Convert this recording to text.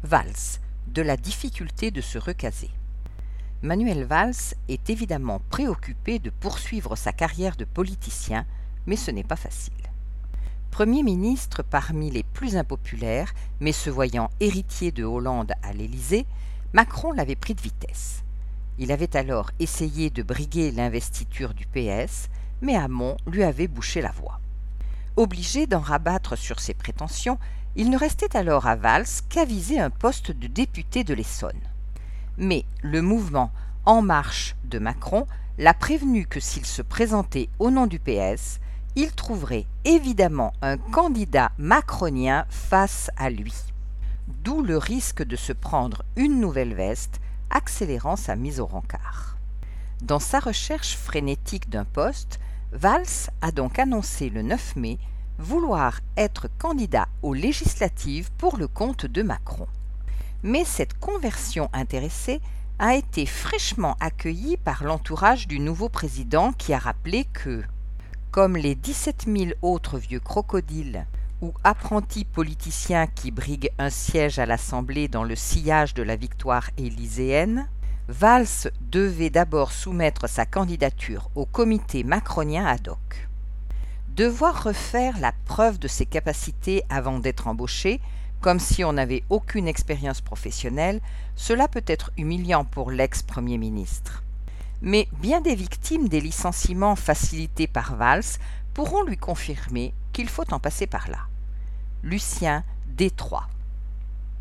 Valls, de la difficulté de se recaser. Manuel Valls est évidemment préoccupé de poursuivre sa carrière de politicien, mais ce n'est pas facile. Premier ministre parmi les plus impopulaires, mais se voyant héritier de Hollande à l'Élysée, Macron l'avait pris de vitesse. Il avait alors essayé de briguer l'investiture du PS, mais Hamon lui avait bouché la voie. Obligé d'en rabattre sur ses prétentions, il ne restait alors à Valls qu'à viser un poste de député de l'Essonne. Mais le mouvement En Marche de Macron l'a prévenu que s'il se présentait au nom du PS, il trouverait évidemment un candidat macronien face à lui. D'où le risque de se prendre une nouvelle veste, accélérant sa mise au rencard. Dans sa recherche frénétique d'un poste, Valls a donc annoncé le 9 mai vouloir être candidat aux législatives pour le compte de Macron. Mais cette conversion intéressée a été fraîchement accueillie par l'entourage du nouveau président qui a rappelé que, comme les 17 000 autres vieux crocodiles ou apprentis politiciens qui briguent un siège à l'Assemblée dans le sillage de la victoire élyséenne, Valls devait d'abord soumettre sa candidature au comité macronien ad hoc. Devoir refaire la preuve de ses capacités avant d'être embauché, comme si on n'avait aucune expérience professionnelle, cela peut être humiliant pour l'ex-premier ministre. Mais bien des victimes des licenciements facilités par Valls pourront lui confirmer qu'il faut en passer par là. Lucien Détroit.